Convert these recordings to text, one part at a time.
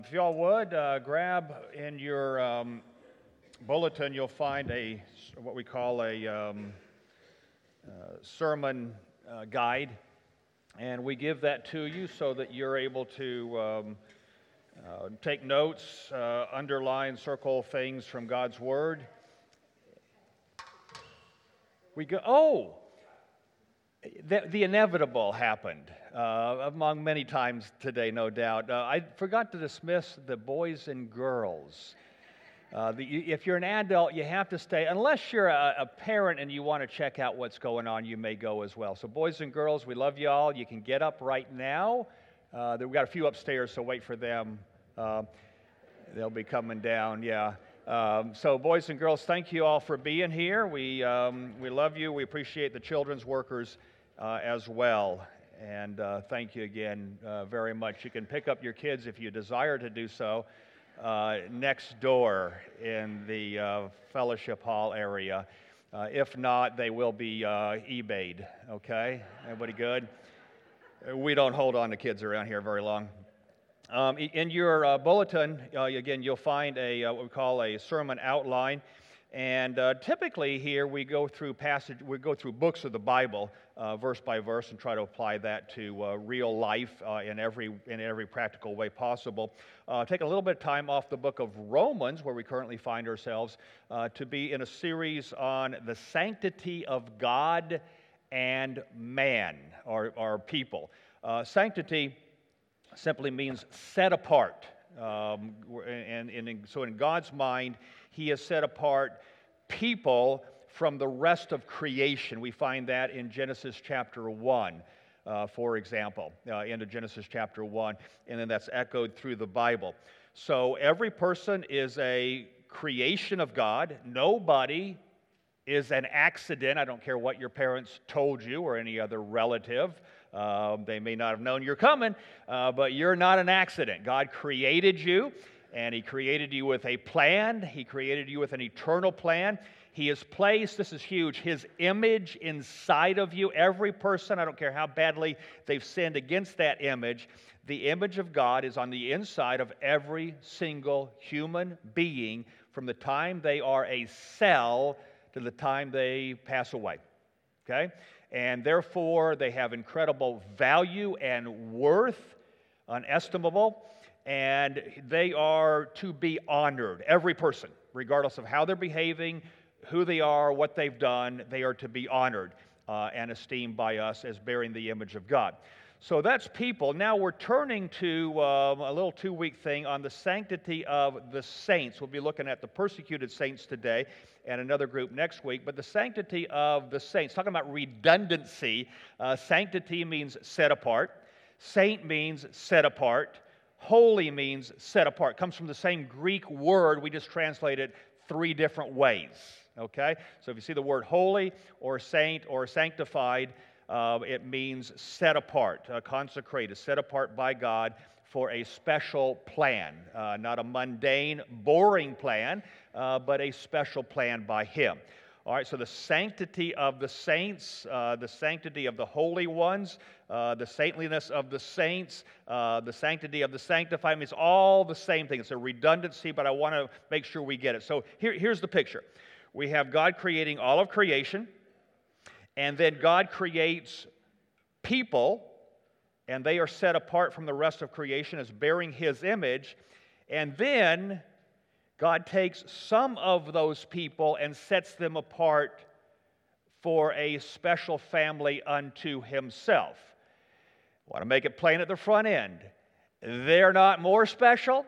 If y'all would, grab in your bulletin, you'll find what we call a sermon guide, and we give that to you so that you're able to take notes, underline, circle things from God's Word. The inevitable happened, among many times today, no doubt. I forgot to dismiss the boys and girls. If you're an adult, you have to stay. Unless you're a parent and you want to check out what's going on, you may go as well. So boys and girls, we love you all. You can get up right now. We've got a few upstairs, so wait for them. They'll be coming down, yeah. So boys and girls, thank you all for being here. We love you. We appreciate the children's workers as well. And thank you again very much. You can pick up your kids if you desire to do so next door in the fellowship hall area. If not, they will be eBayed, okay? Everybody good? We don't hold on to kids around here very long. In your bulletin, again, you'll find what we call a sermon outline, and typically here we go through books of the Bible, verse by verse, and try to apply that to real life in every practical way possible. Take a little bit of time off the book of Romans, where we currently find ourselves, to be in a series on the sanctity of God and man, or people. Sanctity simply means set apart. So in God's mind, He has set apart people from the rest of creation. We find that in Genesis chapter 1, for example, into Genesis chapter 1, and then that's echoed through the Bible. So every person is a creation of God. Nobody is an accident. I don't care what your parents told you or any other relative. They may not have known you're coming, but you're not an accident. God created you, and He created you with a plan. He created you with an eternal plan. He has placed, this is huge, His image inside of you. Every person, I don't care how badly they've sinned against that image, the image of God is on the inside of every single human being from the time they are a cell to the time they pass away. Okay? And therefore, they have incredible value and worth, unestimable, and they are to be honored. Every person, regardless of how they're behaving, who they are, what they've done, they are to be honored and esteemed by us as bearing the image of God. So that's people. Now we're turning to a little 2-week thing on the sanctity of the saints. We'll be looking at the persecuted saints today and another group next week. But the sanctity of the saints, talking about redundancy, sanctity means set apart. Saint means set apart. Holy means set apart. It comes from the same Greek word. We just translate it 3 different ways. Okay? So if you see the word holy or saint or sanctified, it means set apart, consecrated, set apart by God for a special plan, not a mundane, boring plan, but a special plan by Him. All right, so the sanctity of the saints, the sanctity of the holy ones, the saintliness of the saints, the sanctity of the sanctified, I mean, it's all the same thing. It's a redundancy, but I want to make sure we get it. So here's the picture. We have God creating all of creation, and then God creates people, and they are set apart from the rest of creation as bearing His image. And then God takes some of those people and sets them apart for a special family unto Himself. I want to make it plain at the front end. They're not more special.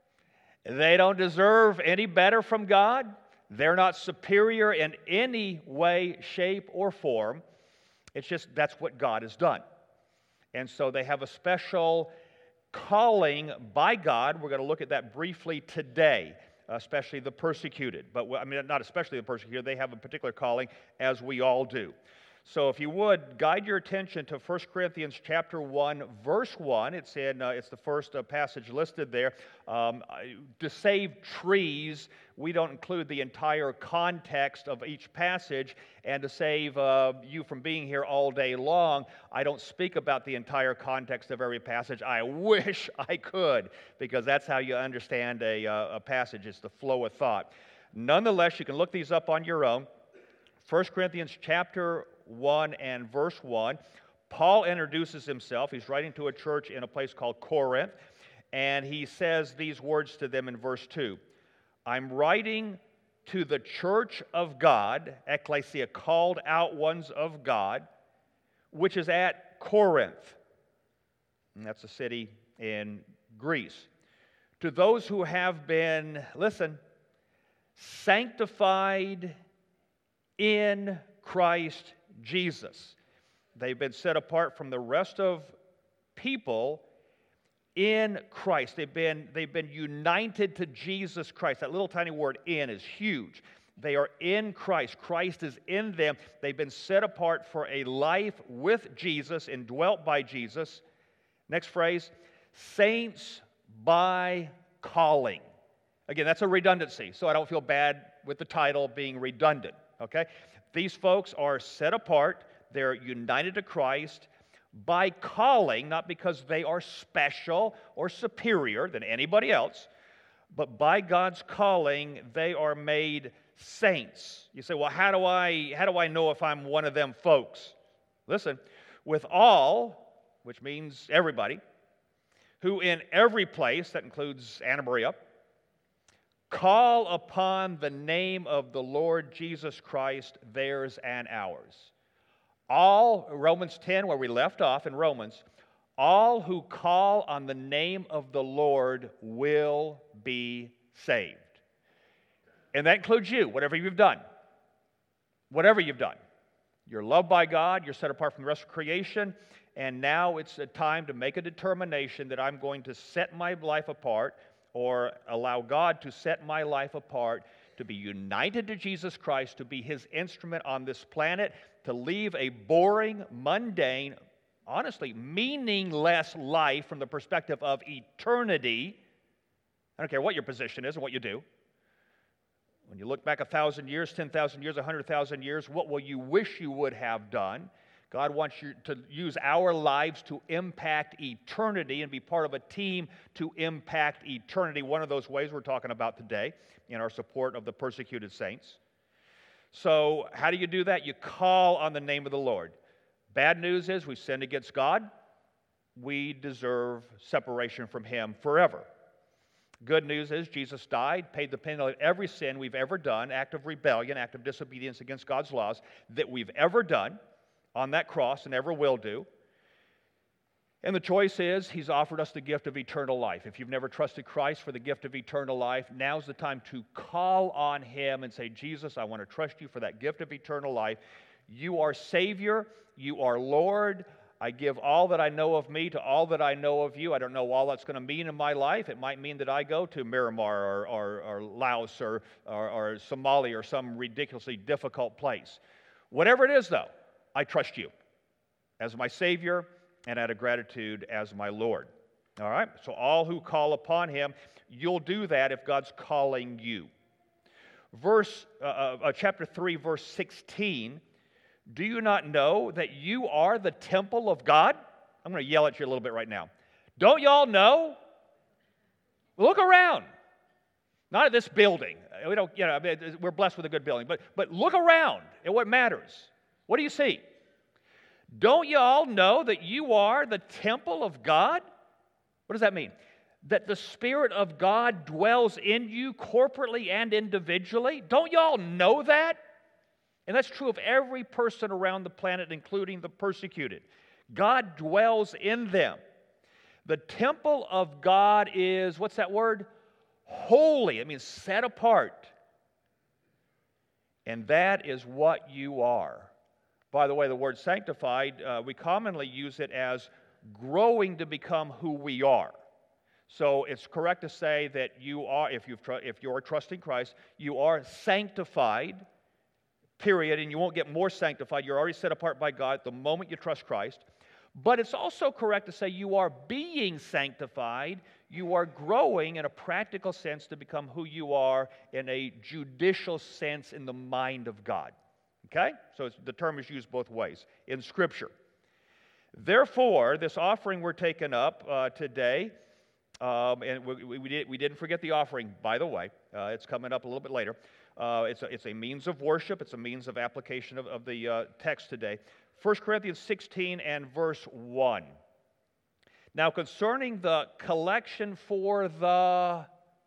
They don't deserve any better from God. They're not superior in any way, shape, or form. It's just that's what God has done. And so they have a special calling by God. We're going to look at that briefly today, especially the persecuted. But, I mean, not especially the persecuted. They have a particular calling, as we all do. So if you would, guide your attention to 1 Corinthians chapter 1, verse 1. It's the first passage listed there. To save trees, we don't include the entire context of each passage, and to save you from being here all day long, I don't speak about the entire context of every passage. I wish I could, because that's how you understand a passage. It's the flow of thought. Nonetheless, you can look these up on your own. 1 Corinthians chapter 1 and verse 1, Paul introduces himself. He's writing to a church in a place called Corinth, and he says these words to them in verse 2. I'm writing to the church of God, ecclesia, called out ones of God, which is at Corinth. And that's a city in Greece. To those who have been, listen, sanctified in Christ Jesus. They've been set apart from the rest of people in Christ. They've been united to Jesus Christ. That little tiny word "in" is huge. They are in Christ. Christ is in them. They've been set apart for a life with Jesus, indwelt by Jesus. Next phrase, saints by calling. Again, that's a redundancy, so I don't feel bad with the title being redundant, okay? These folks are set apart. They're united to Christ by calling, not because they are special or superior than anybody else, but by God's calling, they are made saints. You say, well, how do I know if I'm one of them folks? Listen, with all, which means everybody, who in every place, that includes Anna Maria, call upon the name of the Lord Jesus Christ, theirs and ours. All, Romans 10, where we left off in Romans, all who call on the name of the Lord will be saved. And that includes you, whatever you've done. Whatever you've done. You're loved by God, you're set apart from the rest of creation, and now it's a time to make a determination that I'm going to set my life apart, or allow God to set my life apart, to be united to Jesus Christ, to be His instrument on this planet, to leave a boring, mundane, honestly, meaningless life from the perspective of eternity. I don't care what your position is or what you do. When you look back 1,000 years, 10,000 years, 100,000 years, what will you wish you would have done? God wants you to use our lives to impact eternity and be part of a team to impact eternity. One of those ways we're talking about today in our support of the persecuted saints. So how do you do that? You call on the name of the Lord. Bad news is we've sinned against God. We deserve separation from Him forever. Good news is Jesus died, paid the penalty of every sin we've ever done, act of rebellion, act of disobedience against God's laws that we've ever done on that cross and ever will do. And the choice is, He's offered us the gift of eternal life. If you've never trusted Christ for the gift of eternal life, now's the time to call on Him and say, Jesus, I want to trust You for that gift of eternal life. You are Savior. You are Lord. I give all that I know of Me to all that I know of You. I don't know all that's going to mean in my life. It might mean that I go to Myanmar or Laos or Somalia or some ridiculously difficult place. Whatever it is, though, I trust You as my Savior and out of gratitude as my Lord. All right? So all who call upon Him, you'll do that if God's calling you. Chapter 3, verse 16, do you not know that you are the temple of God? I'm going to yell at you a little bit right now. Don't you all know? Look around. Not at this building. We don't, we're blessed with a good building, but look around at what matters. What do you see? Don't you all know that you are the temple of God? What does that mean? That the Spirit of God dwells in you corporately and individually? Don't you all know that? And that's true of every person around the planet, including the persecuted. God dwells in them. The temple of God is, what's that word? Holy. It means set apart. And that is what you are. By the way, the word sanctified, we commonly use it as growing to become who we are. So it's correct to say that you are, if you're trusting Christ, you are sanctified, period, and you won't get more sanctified. You're already set apart by God the moment you trust Christ. But it's also correct to say you are being sanctified. You are growing in a practical sense to become who you are in a judicial sense in the mind of God. Okay? So the term is used both ways in Scripture. Therefore, this offering we're taking up today, and we didn't forget the offering, by the way. It's coming up a little bit later. It's a means of worship. It's a means of application of the text today. 1 Corinthians 16 and verse 1. Now, concerning the collection for the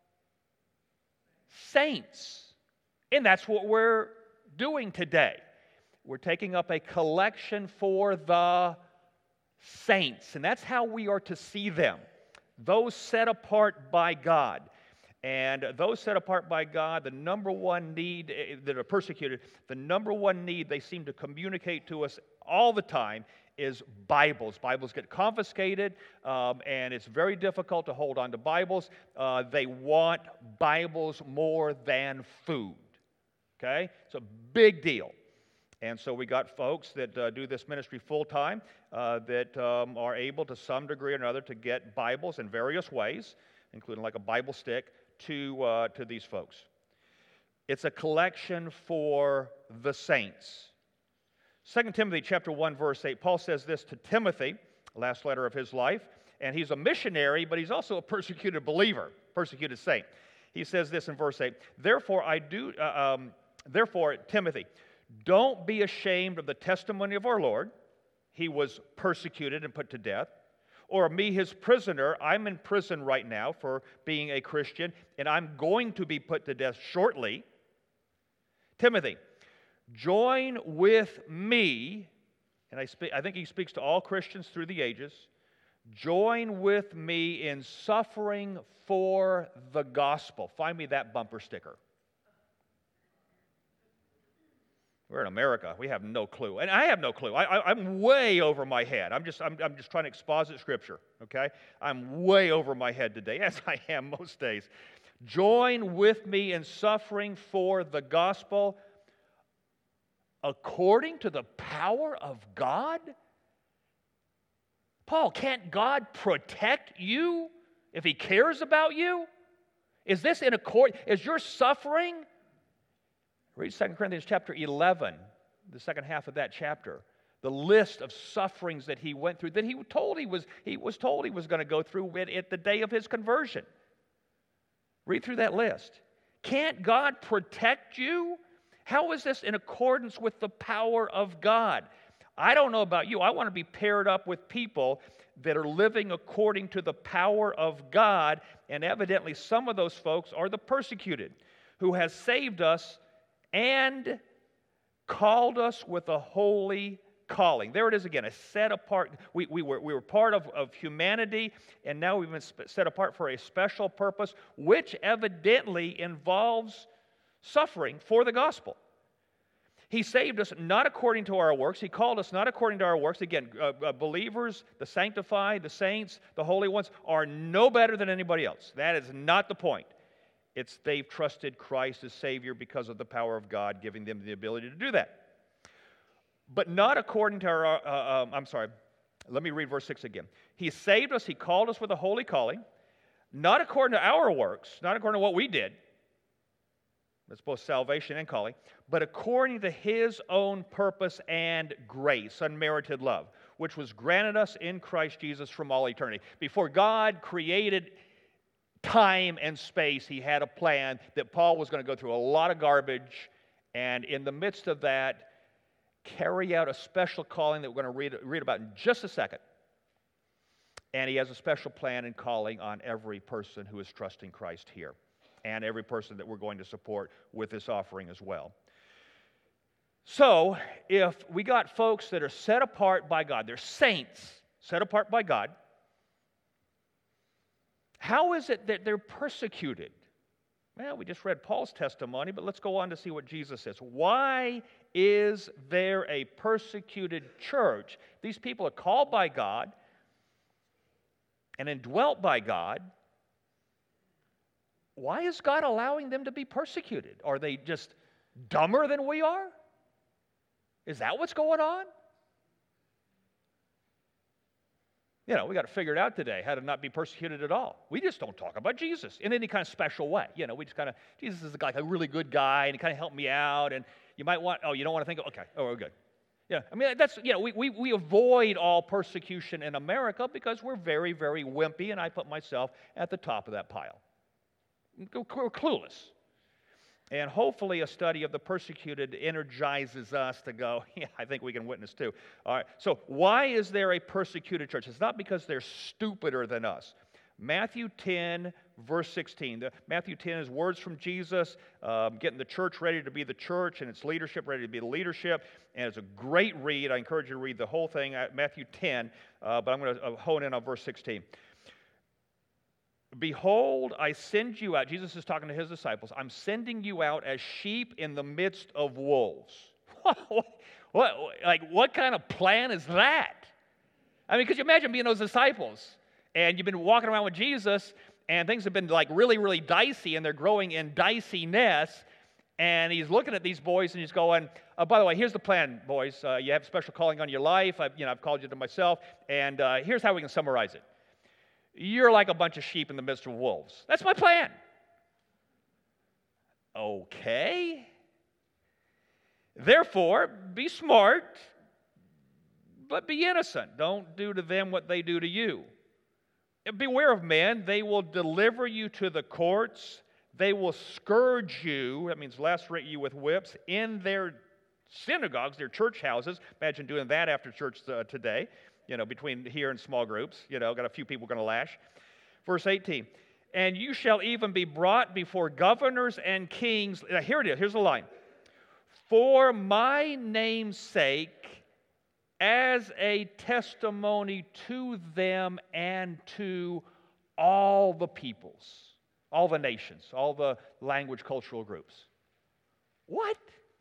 saints, and that's what we're doing today. We're taking up a collection for the saints, and that's how we are to see them. Those set apart by God. And those set apart by God, the number one need that are persecuted, the number one need they seem to communicate to us all the time is Bibles. Bibles get confiscated, and it's very difficult to hold on to Bibles. They want Bibles more than food. Okay? It's a big deal. And so we got folks that do this ministry full-time that are able to some degree or another to get Bibles in various ways, including like a Bible stick, to these folks. It's a collection for the saints. 2 Timothy chapter 1, verse 8, Paul says this to Timothy, last letter of his life, and he's a missionary, but he's also a persecuted believer, persecuted saint. He says this in verse 8, Therefore, Timothy, don't be ashamed of the testimony of our Lord. He was persecuted and put to death. Or me, his prisoner. I'm in prison right now for being a Christian, and I'm going to be put to death shortly. Timothy, join with me, and I think he speaks to all Christians through the ages, join with me in suffering for the gospel. Find me that bumper sticker. We're in America. We have no clue. And I have no clue. I'm way over my head. I'm just trying to exposit Scripture, okay? I'm way over my head today, as I am most days. Join with me in suffering for the gospel according to the power of God? Paul, can't God protect you if He cares about you? Is this in accord? Is your suffering? Read 2 Corinthians chapter 11, the second half of that chapter. The list of sufferings that he went through, that he was told he was going to go through at the day of his conversion. Read through that list. Can't God protect you? How is this in accordance with the power of God? I don't know about you. I want to be paired up with people that are living according to the power of God, and evidently some of those folks are the persecuted, who has saved us and called us with a holy calling. There it is again, a set apart. We were part of humanity, and now we've been set apart for a special purpose, which evidently involves suffering for the gospel. He saved us not according to our works. He called us not according to our works. Again, believers, the sanctified, the saints, the holy ones are no better than anybody else. That is not the point. It's they've trusted Christ as Savior because of the power of God giving them the ability to do that. But not according to our, let me read verse 6 again. He saved us, He called us with a holy calling, not according to our works, not according to what we did. That's both salvation and calling, but according to His own purpose and grace, unmerited love, which was granted us in Christ Jesus from all eternity. Before God created time and space, He had a plan that Paul was going to go through a lot of garbage, and in the midst of that, carry out a special calling that we're going to read about in just a second. And He has a special plan and calling on every person who is trusting Christ here, and every person that we're going to support with this offering as well. So, if we got folks that are set apart by God, they're saints, set apart by God, how is it that they're persecuted? Well, we just read Paul's testimony, but let's go on to see what Jesus says. Why is there a persecuted church? These people are called by God and indwelt by God. Why is God allowing them to be persecuted? Are they just dumber than we are? Is that what's going on? You know, we got to figure it out today, how to not be persecuted at all. We just don't talk about Jesus in any kind of special way. You know, we just kind of, Jesus is like a really good guy, and he kind of helped me out, and you might want, oh, you don't want to think, okay, oh, we're good. Yeah, I mean, that's, you know, we avoid all persecution in America because we're very, very wimpy, and I put myself at the top of that pile. We're clueless. And hopefully a study of the persecuted energizes us to go, yeah, I think we can witness too. All right, so why is there a persecuted church? It's not because they're stupider than us. Matthew 10, verse 16. Matthew 10 is words from Jesus, getting the church ready to be the church and its leadership ready to be the leadership. And it's a great read. I encourage you to read the whole thing, Matthew 10, but I'm going to hone in on verse 16. Behold, I send you out. Jesus is talking to his disciples. I'm sending you out as sheep in the midst of wolves. What kind of plan is that? I mean, could you imagine being those disciples and you've been walking around with Jesus and things have been like really, really dicey and they're growing in diciness, and he's looking at these boys and he's going, by the way, here's the plan, boys. You have special calling on your life. I've called you to myself, and here's how we can summarize it. You're like a bunch of sheep in the midst of wolves. That's my plan. Okay. Therefore, be smart, but be innocent. Don't do to them what they do to you. Beware of men. They will deliver you to the courts. They will scourge you, that means lacerate you with whips, in their synagogues, their church houses. Imagine doing that after church today. You know, between here and small groups, you know, got a few people going to lash. Verse 18, and you shall even be brought before governors and kings. Now, here it is, here's the line. For my name's sake, as a testimony to them and to all the peoples, all the nations, all the language, cultural groups. What?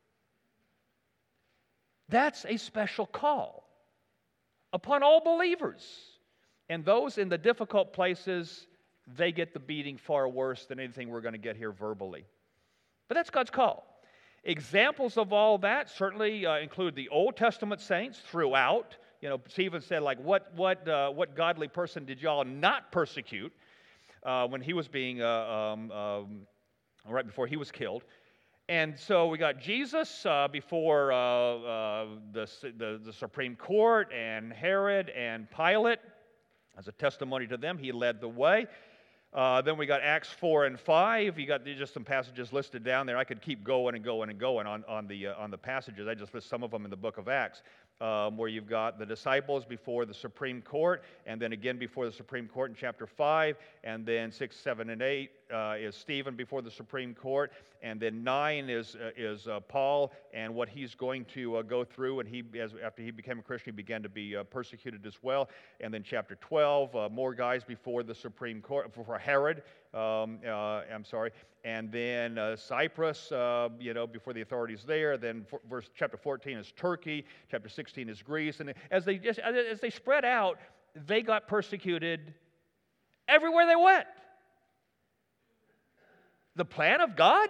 That's a special call upon all believers. And those in the difficult places, they get the beating far worse than anything we're going to get here verbally. But that's God's call. Examples of all that certainly include the Old Testament saints throughout. You know, Stephen said, like, what godly person did y'all not persecute when he was being, right before he was killed? And so we got Jesus before the Supreme Court and Herod and Pilate. As a testimony to them, he led the way. Then we got Acts 4 and 5. You got just some passages listed down there. I could keep going and going and going on the passages. I just list some of them in the book of Acts, where you've got the disciples before the Supreme Court, and then again before the Supreme Court in chapter 5, and then 6, 7, and 8 is Stephen before the Supreme Court, and then 9 is Paul and what he's going to go through, and after he became a Christian, he began to be persecuted as well. And then chapter 12, more guys before the Supreme Court, before Herod, and then Cyprus, before the authorities there. Then chapter 14 is Turkey, chapter 16 is Greece, and as they spread out, they got persecuted everywhere they went. The plan of God?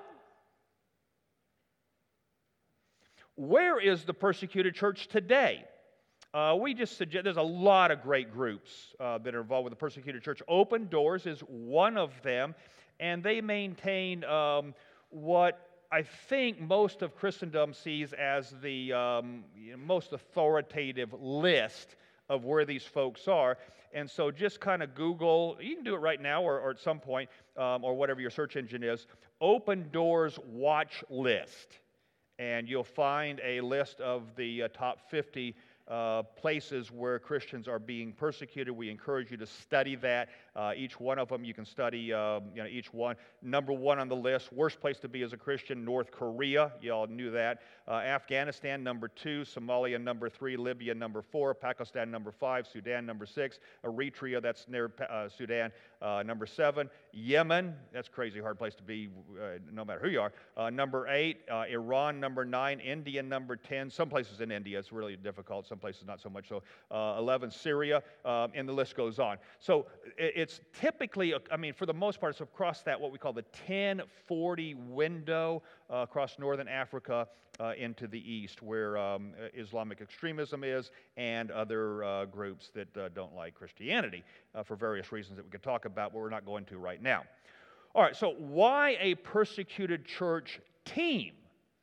Where is the persecuted church today? We just suggest there's a lot of great groups that are involved with the persecuted church. Open Doors is one of them, and they maintain what I think most of Christendom sees as the most authoritative list of where these folks are. And so just kind of Google, you can do it right now or at some point, or whatever your search engine is, Open Doors Watch List. And you'll find a list of the top 50 places where Christians are being persecuted. We encourage you to study that. Each one of them, you can study each one. Number 1 on the list, worst place to be as a Christian, North Korea. You all knew that. Afghanistan, number 2. Somalia, number 3. Libya, number 4. Pakistan, number 5. Sudan, number 6. Eritrea, that's near Sudan, number 7. Yemen, that's a crazy hard place to be no matter who you are. Number 8. Iran, number 9. India, number 10. Some places in India, it's really difficult. Some places not so much so. 11, Syria, and the list goes on. So it's typically, I mean, for the most part, it's across that, what we call the 1040 window across northern Africa into the east, where Islamic extremism is and other groups that don't like Christianity for various reasons that we could talk about, but we're not going to right now. All right, so why a persecuted church team?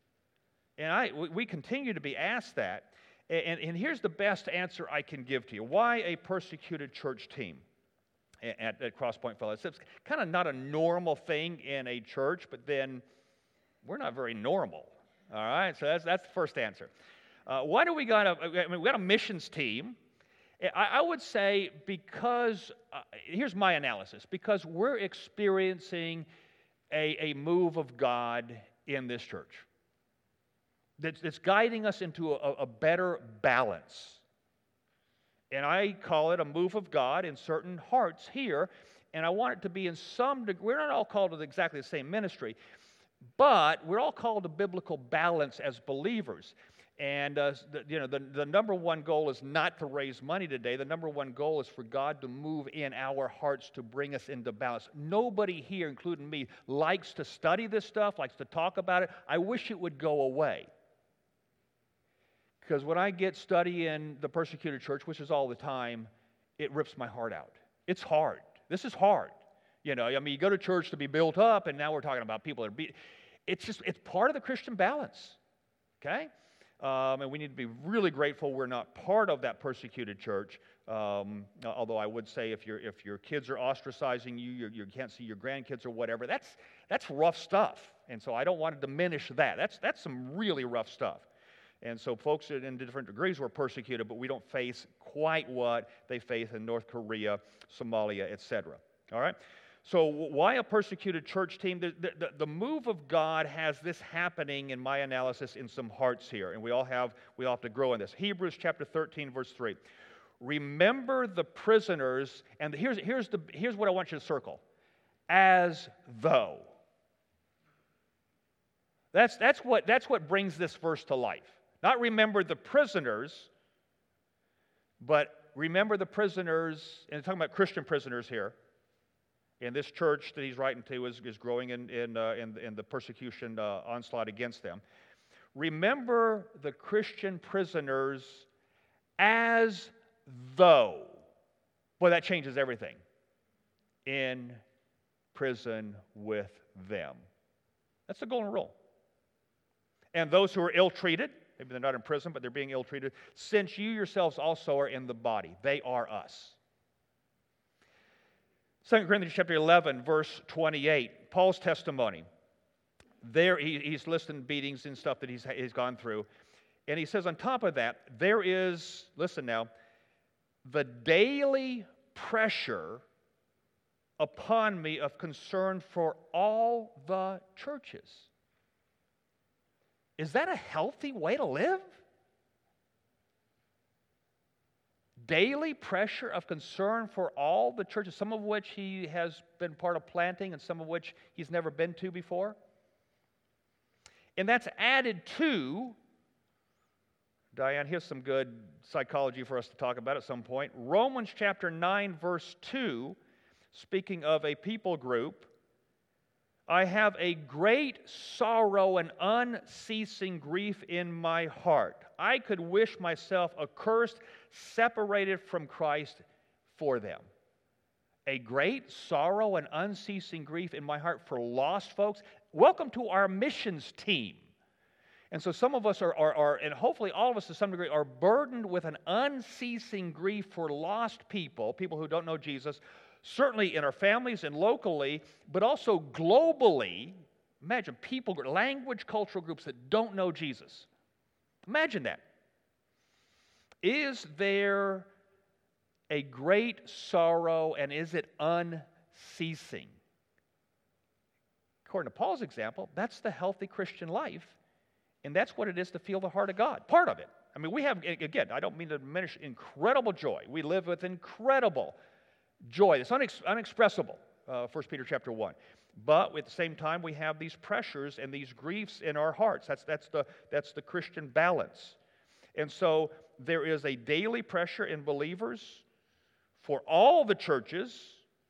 And we continue to be asked that. And here's the best answer I can give to you. Why a persecuted church team at Crosspoint Fellowship? It's kind of not a normal thing in a church, but then we're not very normal. All right, so that's the first answer. Why do we got we got a missions team? I would say because, here's my analysis, because we're experiencing a move of God in this church that's guiding us into a better balance. And I call it a move of God in certain hearts here, and I want it to be in some degree. We're not all called to exactly the same ministry, but we're all called to biblical balance as believers. And the number one goal is not to raise money today. The number one goal is for God to move in our hearts to bring us into balance. Nobody here, including me, likes to study this stuff, likes to talk about it. I wish it would go away. Because when I get studying the persecuted church, which is all the time, it rips my heart out. It's hard. This is hard. You go to church to be built up, and now we're talking about people that are it's part of the Christian balance. Okay? And we need to be really grateful we're not part of that persecuted church. Although I would say if your kids are ostracizing you, you can't see your grandkids or whatever, that's rough stuff. And so I don't want to diminish that. That's some really rough stuff. And so folks in different degrees were persecuted, but we don't face quite what they face in North Korea, Somalia, etc. All right? So why a persecuted church team? The move of God has this happening, in my analysis, in some hearts here, and we all have to grow in this. Hebrews chapter 13, verse 3. Remember the prisoners, and here's what I want you to circle. As though. That's what brings this verse to life. Not remember the prisoners, but remember the prisoners, and I'm talking about Christian prisoners here. And this church that he's writing to is growing in the persecution onslaught against them. Remember the Christian prisoners as though. Boy, that changes everything. In prison with them. That's the golden rule. And those who are ill-treated, maybe they're not in prison, but they're being ill-treated, since you yourselves also are in the body. They are us. 2 Corinthians chapter 11, verse 28, Paul's testimony. There, he's listing beatings and stuff that he's gone through. And he says on top of that, there is, listen now, the daily pressure upon me of concern for all the churches. Is that a healthy way to live? Daily pressure of concern for all the churches, some of which he has been part of planting and some of which he's never been to before. And that's added to, Diane, here's some good psychology for us to talk about at some point. Romans chapter 9, verse 2, speaking of a people group, I have a great sorrow and unceasing grief in my heart. I could wish myself accursed, separated from Christ for them. A great sorrow and unceasing grief in my heart for lost folks. Welcome to our missions team. And so some of us are, and hopefully all of us to some degree, are burdened with an unceasing grief for lost people who don't know Jesus, certainly in our families and locally, but also globally. Imagine people, language, cultural groups that don't know Jesus. Imagine that. Is there a great sorrow, and is it unceasing? According to Paul's example, that's the healthy Christian life, and that's what it is to feel the heart of God. Part of it. I mean, we have, again, I don't mean to diminish incredible joy. We live with incredible joy. It's unexpressible, 1 Peter chapter 1. But at the same time, we have these pressures and these griefs in our hearts. That's the Christian balance. And so there is a daily pressure in believers for all the churches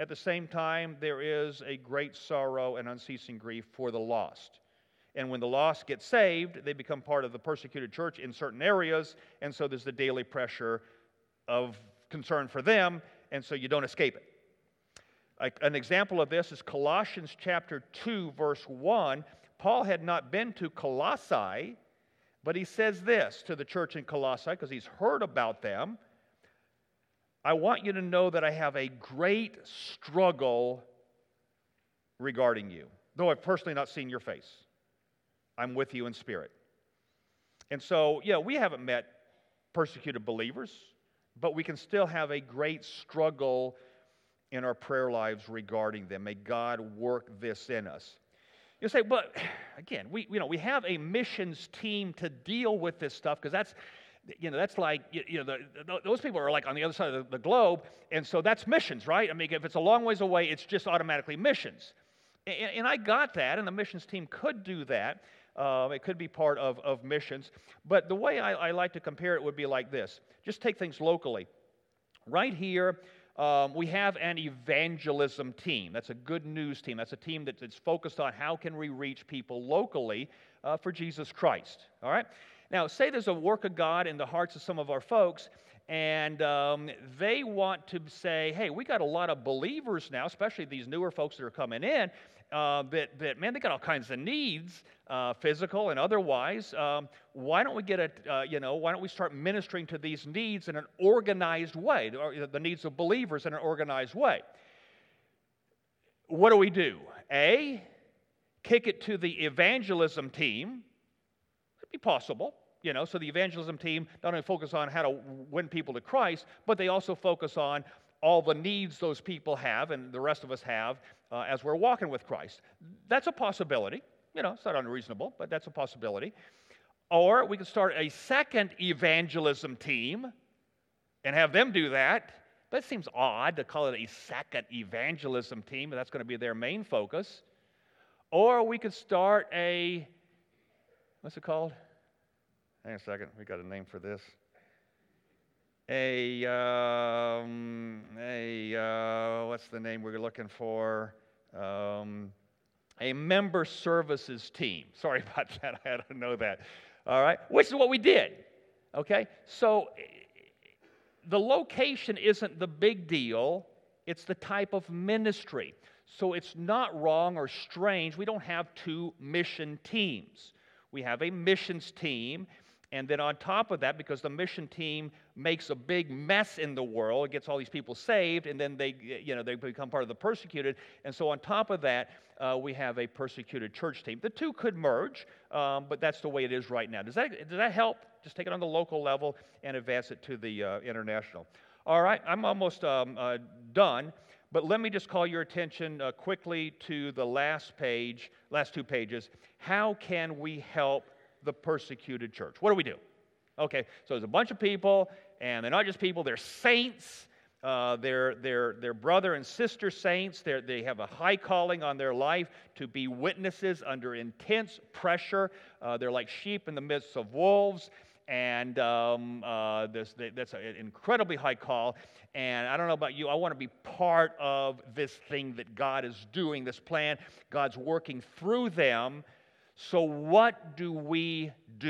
At the same time, there is a great sorrow and unceasing grief for the lost. And when the lost get saved, they become part of the persecuted church in certain areas, and so there's the daily pressure of concern for them, and so you don't escape it. An example of this is Colossians chapter 2, verse 1. Paul had not been to Colossae, but he says this to the church in Colossae, because he's heard about them. I want you to know that I have a great struggle regarding you. Though I've personally not seen your face, I'm with you in spirit. And so, we haven't met persecuted believers, but we can still have a great struggle in our prayer lives regarding them. May God work this in us. You say, but again, we have a missions team to deal with this stuff, because that's like, those people are like on the other side of the globe, and so that's missions, right? I mean, if it's a long ways away, it's just automatically missions. And I got that, and the missions team could do that. It could be part of missions. But the way I like to compare it would be like this. Just take things locally. Right here, we have an evangelism team. That's a good news team. That's a team that's focused on how can we reach people locally for Jesus Christ. All right? Now, say there's a work of God in the hearts of some of our folks, and they want to say, hey, we got a lot of believers now, especially these newer folks that are coming in, man, they got all kinds of needs, physical and otherwise. Why don't we why don't we start ministering to these needs in an organized way, the needs of believers in an organized way? What do? A, kick it to the evangelism team. It'd be possible. So the evangelism team not only focus on how to win people to Christ, but they also focus on all the needs those people have and the rest of us have as we're walking with Christ. That's a possibility. It's not unreasonable, but that's a possibility. Or we could start a second evangelism team and have them do that. But it seems odd to call it a second evangelism team, but that's going to be their main focus. Or we could start what's it called? Hang on a second, we got a name for this. What's the name we're looking for? A member services team. Sorry about that, I had to know that. All right, which is what we did. Okay, so the location isn't the big deal, it's the type of ministry. So it's not wrong or strange. We don't have two mission teams. We have a missions team. And then on top of that, because the mission team makes a big mess in the world, gets all these people saved, and then they become part of the persecuted. And so on top of that, we have a persecuted church team. The two could merge, but that's the way it is right now. Does that help? Just take it on the local level and advance it to the international. All right, I'm almost done. But let me just call your attention quickly to the last two pages. How can we help the persecuted church? What do we do? Okay, so there's a bunch of people, and they're not just people, they're saints. They're brother and sister saints. They have a high calling on their life to be witnesses under intense pressure. They're like sheep in the midst of wolves, and that's an incredibly high call. And I don't know about you, I want to be part of this thing that God is doing, this plan. God's working through them. So what do? We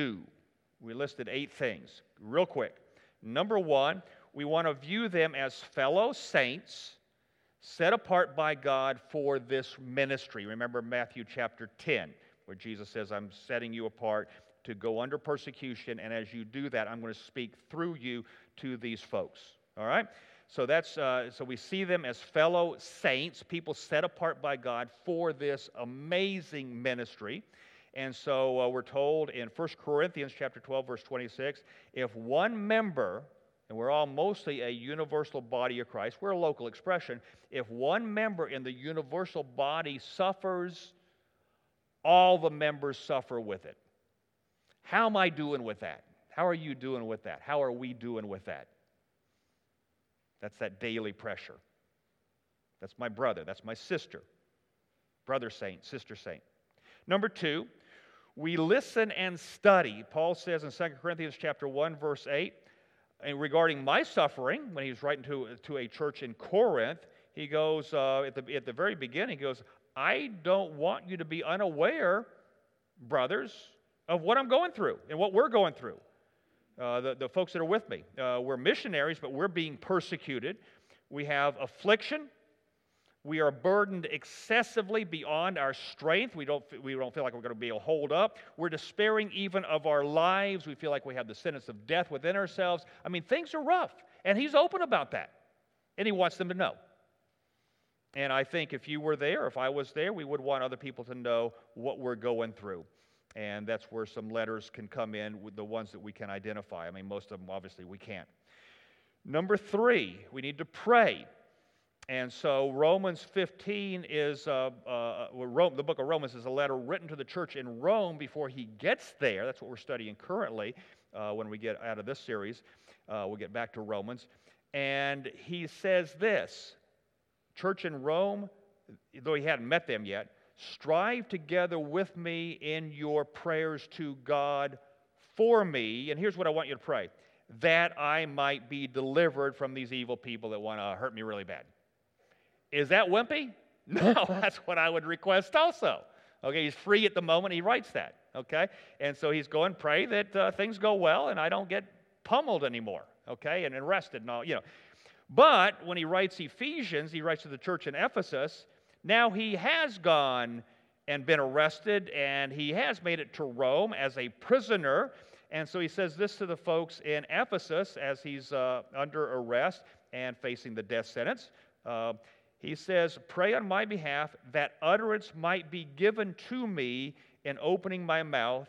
listed 8 things, real quick. Number 1, we want to view them as fellow saints set apart by God for this ministry. Remember Matthew chapter 10, where Jesus says, I'm setting you apart to go under persecution, and as you do that, I'm going to speak through you to these folks. All right? So so we see them as fellow saints, people set apart by God for this amazing ministry. And so we're told in 1 Corinthians chapter 12, verse 26, if one member, and we're all mostly a universal body of Christ, we're a local expression, if one member in the universal body suffers, all the members suffer with it. How am I doing with that? How are you doing with that? How are we doing with that? That's that daily pressure. That's my brother. That's my sister. Brother saint, sister saint. Number 2, we listen and study. Paul says in 2 Corinthians chapter 1, verse 8, and regarding my suffering, when he was writing to a church in Corinth, He goes, at the very beginning, he goes, I don't want you to be unaware, brothers, of what I'm going through and what we're going through. The folks that are with me. We're missionaries, but we're being persecuted. We have affliction. We are burdened excessively beyond our strength. We don't feel like we're going to be able to hold up. We're despairing even of our lives. We feel like we have the sentence of death within ourselves. I mean, things are rough. And he's open about that. And he wants them to know. And I think if you were there, if I was there, we would want other people to know what we're going through. And that's where some letters can come in, with the ones that we can identify. I mean, most of them, obviously, we can't. Number 3, we need to pray. And so Romans 15 is, the book of Romans is a letter written to the church in Rome before he gets there. That's what we're studying currently when we get out of this series. We'll get back to Romans. And he says this, church in Rome, though he hadn't met them yet, strive together with me in your prayers to God for me. And here's what I want you to pray, that I might be delivered from these evil people that want to hurt me really bad. Is that wimpy? No, that's what I would request also. Okay, he's free at the moment. He writes that. Okay, and so he's going, pray that things go well and I don't get pummeled anymore. Okay, and arrested and all, you know. But when he writes Ephesians, he writes to the church in Ephesus, now he has gone and been arrested and he has made it to Rome as a prisoner. And so he says this to the folks in Ephesus as he's under arrest and facing the death sentence. He says, pray on my behalf that utterance might be given to me in opening my mouth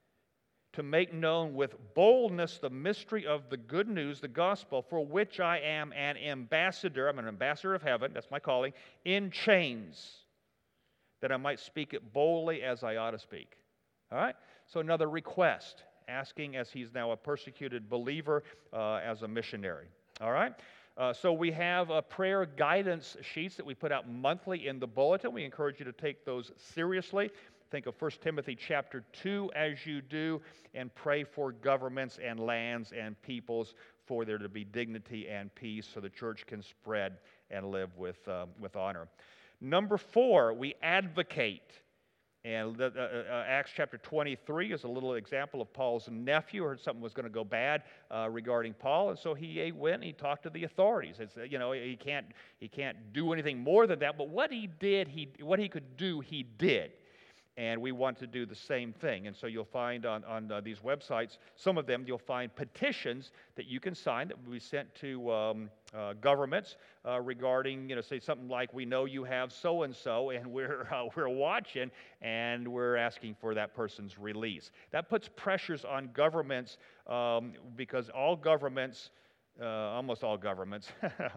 to make known with boldness the mystery of the good news, the gospel, for which I am an ambassador. I'm an ambassador of heaven, that's my calling, in chains, that I might speak it boldly as I ought to speak. All right? So another request, asking as he's now a persecuted believer as a missionary. All right? So we have prayer guidance sheets that we put out monthly in the bulletin. We encourage you to take those seriously. Think of 1 Timothy chapter 2 as you do, and pray for governments and lands and peoples for there to be dignity and peace so the church can spread and live with honor. Number 4, we advocate. And Acts chapter 23 is a little example of Paul's nephew heard something was going to go bad regarding Paul, and so he went and he talked to the authorities. It's, you know, he can't do anything more than that, but what he did, what he could do, he did. And we want to do the same thing. And so you'll find on these websites, some of them you'll find petitions that you can sign that will be sent to governments regarding, you know, say something like, we know you have so-and-so and we're watching and we're asking for that person's release. That puts pressures on governments because all governments, almost all governments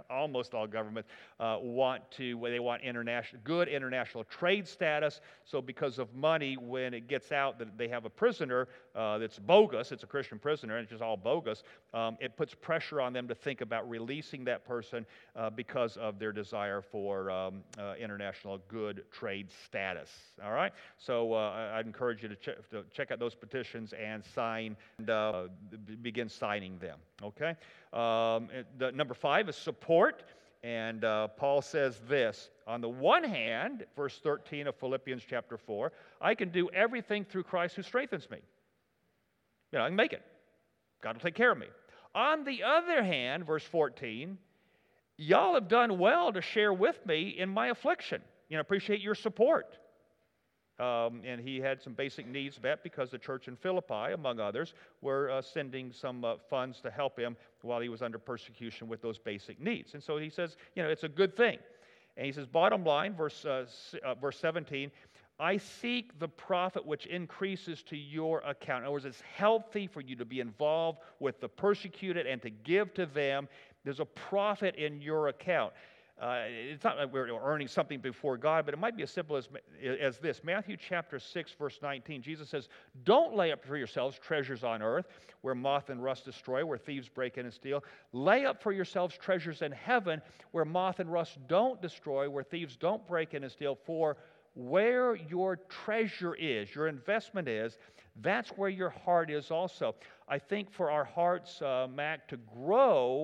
want good international trade status. So because of money, when it gets out that they have a prisoner that's bogus, it's a Christian prisoner and it's just all bogus, it puts pressure on them to think about releasing that person because of their desire for international good trade status. All right? So I'd encourage you to check out those petitions and begin signing them. Okay? Number 5 is support, and Paul says this, on the one hand, verse 13 of Philippians chapter 4, I can do everything through Christ who strengthens me. You know, I can make it. God will take care of me. On the other hand, verse 14, y'all have done well to share with me in my affliction. You know, appreciate your support. And he had some basic needs met because the church in Philippi, among others, were sending some funds to help him while he was under persecution with those basic needs. And so he says, you know, it's a good thing. And he says, bottom line, verse 17, I seek the profit which increases to your account. In other words, it's healthy for you to be involved with the persecuted and to give to them. There's a profit in your account. It's not like we're earning something before God, but it might be as simple as this. Matthew chapter 6, verse 19, Jesus says, don't lay up for yourselves treasures on earth where moth and rust destroy, where thieves break in and steal. Lay up for yourselves treasures in heaven where moth and rust don't destroy, where thieves don't break in and steal. For where your treasure is, your investment is, that's where your heart is also. I think for our hearts, Mac, to grow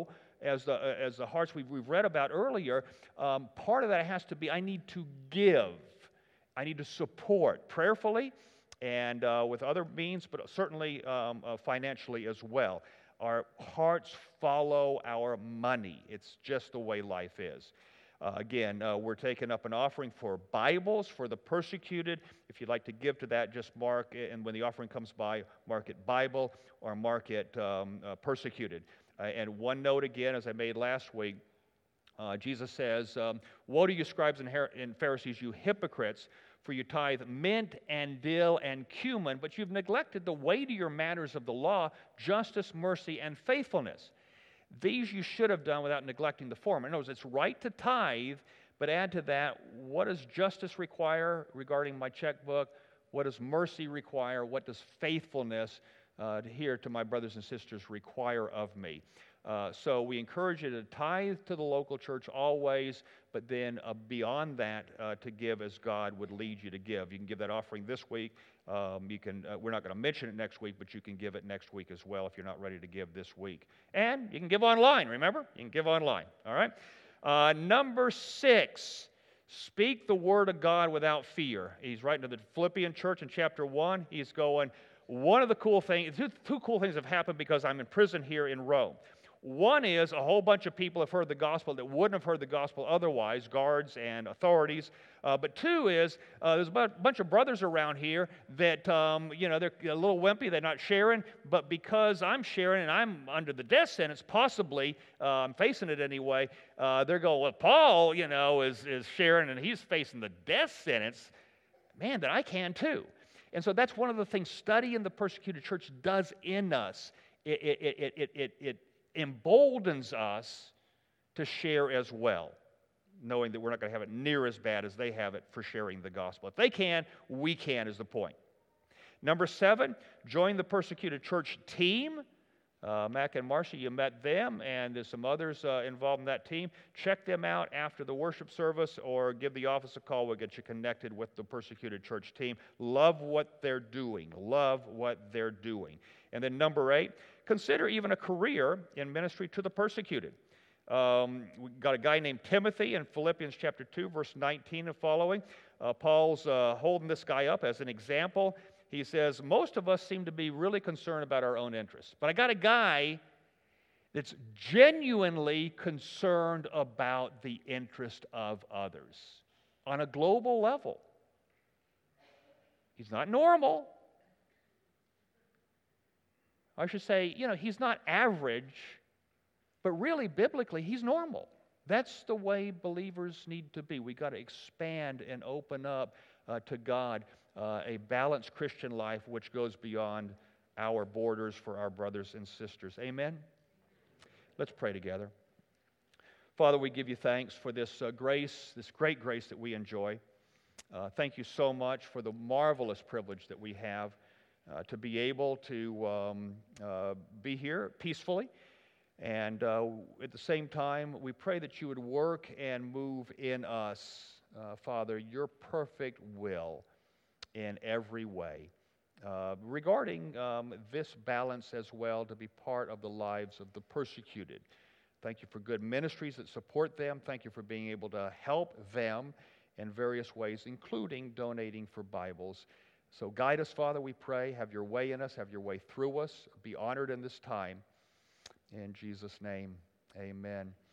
as the hearts we've read about earlier, part of that has to be I need to give. I need to support prayerfully and with other means, but certainly financially as well. Our hearts follow our money. It's just the way life is. Again, we're taking up an offering for Bibles for the persecuted. If you'd like to give to that, just mark it, and when the offering comes by, mark it Bible or mark it persecuted. And one note again, as I made last week, Jesus says, "Woe to you, scribes and Pharisees, you hypocrites, for you tithe mint and dill and cumin, but you've neglected the weightier matters of the law, justice, mercy, and faithfulness. These you should have done without neglecting the former." In other words, it's right to tithe, but add to that, what does justice require regarding my checkbook? What does mercy require? What does faithfulness here to my brothers and sisters require of me? So we encourage you to tithe to the local church always, but then beyond that, to give as God would lead you to give. You can give that offering this week. We're not going to mention it next week, but you can give it next week as well if you're not ready to give this week. And you can give online, remember? You can give online, all right? Number 6, speak the word of God without fear. He's writing to the Philippian church in chapter 1. He's going, one of the cool things, two cool things have happened because I'm in prison here in Rome. One is a whole bunch of people have heard the gospel that wouldn't have heard the gospel otherwise, guards and authorities. But two is there's a bunch of brothers around here that, they're a little wimpy, they're not sharing. But because I'm sharing and I'm under the death sentence, possibly, I'm facing it anyway, they're going, well, Paul, is sharing and he's facing the death sentence. Man, then I can too. And so that's one of the things studying the persecuted church does in us. It emboldens us to share as well, knowing that we're not going to have it near as bad as they have it for sharing the gospel. If they can, we can is the point. Number 7, join the persecuted church team. Mac and Marcia, you met them, and there's some others involved in that team. Check them out after the worship service or give the office a call. We'll get you connected with the persecuted church team. Love what they're doing. Love what they're doing. And then number 8, consider even a career in ministry to the persecuted. We got a guy named Timothy in Philippians chapter 2, verse 19 and following. Paul's holding this guy up as an example. He says, most of us seem to be really concerned about our own interests. But I got a guy that's genuinely concerned about the interest of others on a global level. He's not normal. I should say, he's not average, but really, biblically, he's normal. That's the way believers need to be. We've got to expand and open up to God a balanced Christian life which goes beyond our borders for our brothers and sisters. Amen? Let's pray together. Father, we give you thanks for this grace, this great grace that we enjoy. Thank you so much for the marvelous privilege that we have to be able to be here peacefully. And at the same time, we pray that you would work and move in us, Father, your perfect will in every way. Regarding this balance as well, to be part of the lives of the persecuted. Thank you for good ministries that support them. Thank you for being able to help them in various ways, including donating for Bibles. So guide us, Father, we pray. Have your way in us. Have your way through us. Be honored in this time. In Jesus' name, amen.